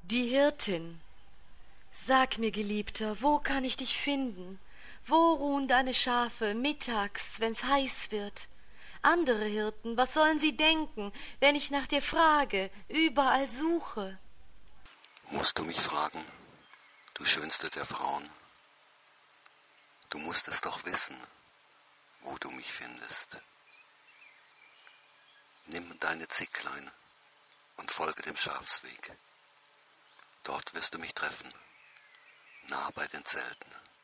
Die Hirtin. Sag mir, Geliebter, wo kann ich dich finden? Wo ruhen deine Schafe mittags, wenn's heiß wird? Andere Hirten, was sollen sie denken, wenn ich nach dir frage, überall suche? Musst du mich fragen, du schönste der Frauen? Du musst es doch wissen, wo du mich findest. Nimm deine Zicklein und folge dem Schafsweg. Dort wirst du mich treffen, nah bei den Zelten.